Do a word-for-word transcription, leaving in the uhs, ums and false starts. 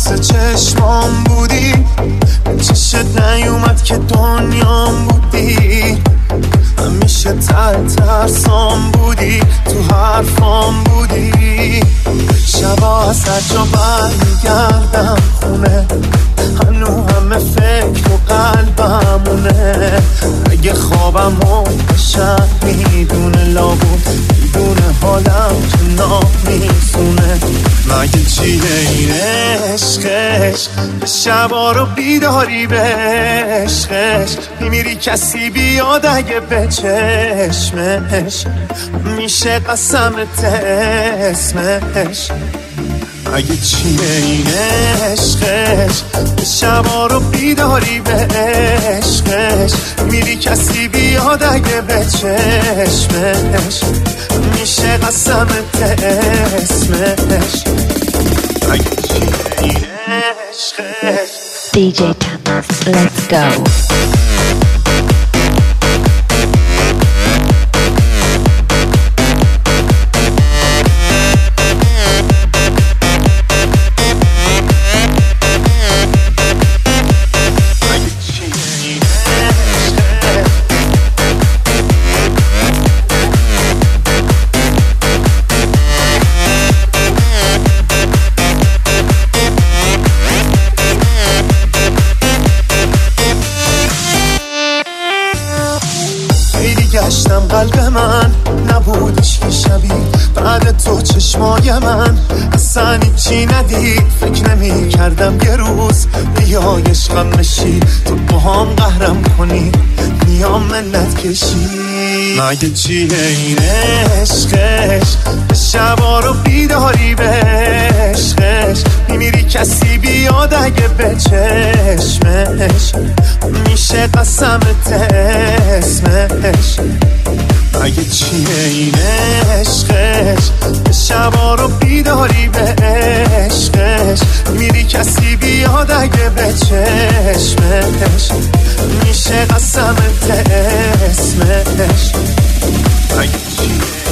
واسه چشمام بودی، چشت نیومد که دنیام بودی، همیشه تر ترسام بودی، تو حرفام بودی. شبا از هر جا برمیگردم خونه، هنو همه فکر و قلبمونه. اگه خوابم و بشن میدونه لابود، میدونه حالم که نامیزونه. مگه چیه این عشقش، شبا رو بیداری به عشقش، میمیری کسی بیاد اگه به چشمش، میشه قسمت اسمش. اگه چیه این عشقش، شبا رو بیداری به عشقش، میری کسی بیاد اگه به چشمش، میشه قسمت اسمش. اگه چیه این عشقش. دی جی Tamas, let's go. گشتم قلب من نبودش که شبیه بعد تو چشمای من اصلا چی ندید. فکر نمی کردم یه روز بیای عشقم بشی، تو با هم قهرم کنی میام منت کشی. مگه چیه این عشقش، شبا رو بیداری به عشقش، میمیری کسی بیاد اگه به چشمش، میشه قسمت اسمش. مگه چیه این عشقش، شبا رو بیداری به عشقش، میری کسی بیاد اگه به چشمش، میشه قسمت اسمش. مگه چیه